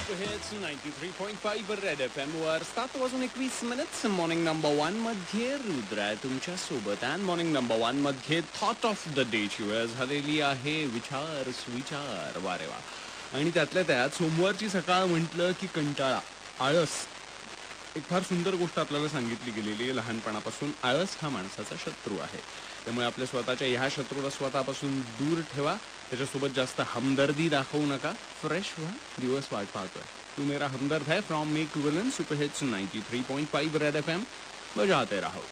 Superhits 93.5 red FM वर 7:21 morning number 1 मध्ये रुद्र आहे तुमच्या सोबत. आणि मॉर्निंग नंबर 1 मध्ये थॉट ऑफ द डे ची वेळ झालेली आहे. विचार सुविचार वारे वा. आणि त्यातल्या त्यात सोमवारची सकाळ म्हटलं की कंटाळा, आळस. एक फार सुंदर गोष्ट आपल्याला सांगितली गेलेली आहे लहानपणापासून. आळस हा माणसाचा शत्रू आहे. त्यामुळे आपल्या स्वतःच्या ह्या शत्रूला स्वतःपासून दूर ठेवा. त्याच्यासोबत जास्त हमदर्दी दाखवू नका. फ्रेश व्हा. दिवस वाट पाहतोय. तू मेरा हमदर्द है फ्रॉम मेक विलन. सुपरहिट्स 93.5 रेड FM बजाते रहो.